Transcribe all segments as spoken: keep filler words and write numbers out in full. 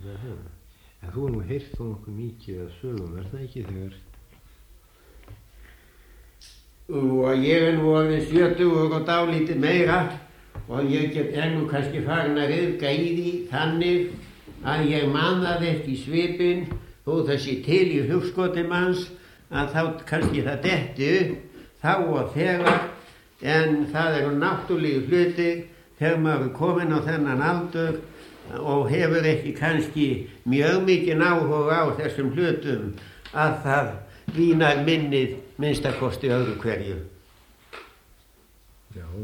En þú hefur nú heyrt þó nokkuð mikið af sögum, er það ekki þegar? Og ég er nú orðinn sjötugur og dálítið meira og ég get er nú kannski farin að ryðga í því þannig að ég man það eftir í svipinn þó það sé til í hugskoti manns að þá kannski það detti upp þá og þegar, en það eru náttúrlegu hluti þegar maður er kominn á þennan aldur og hefur ekki kannski mjög mikinn áhuga á þessum hlutum að það vínar minnið minnstakosti öðru hverju. Já.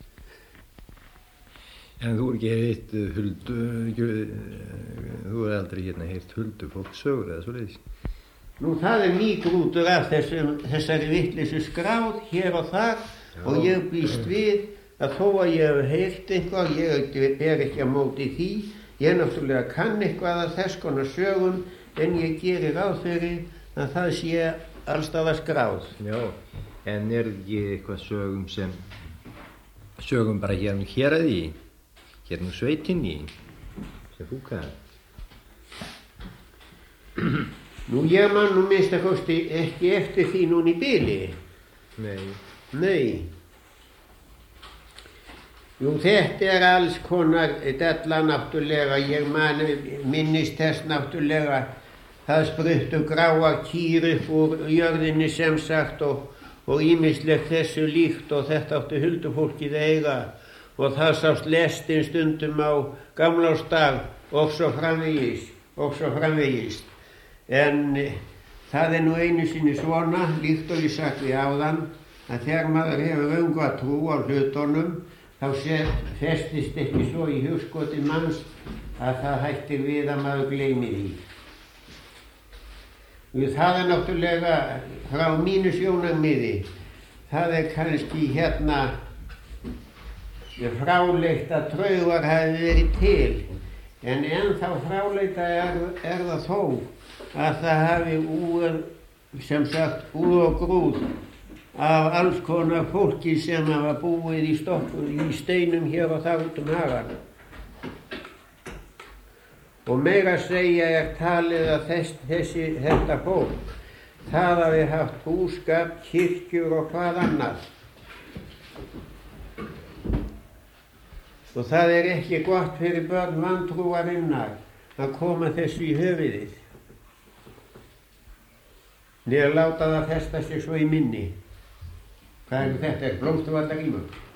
En þú er ekki heyrt huldu, þú er aldrei hérna heyrt huldu fólksögur eða svoleiðis? Nú það er nýgrútur af þessum, þessari vitleysu skráð hér og þar. Já. Og ég býst við að þó að ég hef heyrt eitthvað, ég er ekki að móti því, ég náttúrulega kann eitthvað af þess konar sögum, en ég gerir ráð fyrir að það sé allstaðar skráð. Já, en er ekki eitthvað sögum sem, sögum bara hér um héraði, hér um sveitinni, sem fúkar? Nú ég man nú minnst að kosti ekki eftir því núna í bili. Nei. Nei. Jú, þetta er alls konar della náttúrulega, ég man, minnist þess náttúrulega, það spruttu gráa kýr upp úr jörðinni sem sagt og, og ýmislegt þessu líkt og þetta átti huldufólkið eiga og það sást lestin stundum á gamlársdag og svo framvegis, og svo framvegis. En það er nú einu sinni svona, líkt og ég sagt við áðan, að þegar maður hefur öngu að trú á hlutunum, þá festist ekki svo í hugskoti manns að það hættir við að maður gleymi því. Það er náttúrulega frá mínu sjónarmiði, það er kannski hérna fráleitt að draugar hafi verið til, en ennþá fráleita er, er það þó að það hafi úr, sem sagt, úr og grúð af alls konar fólki sem hafa búið í stokkur, í steinum hér og þar út um hagan. Og meira að segja er talið að þess, þessi, þetta fólk, það hafi haft búskap, kirkjur og hvað annað. Og það er ekki gott fyrir börn vantrúarinnar að koma þessu í höfuðið. Niður láta það festa sig svo í minni. Hvað er þetta? Er blómstruvallar í maður?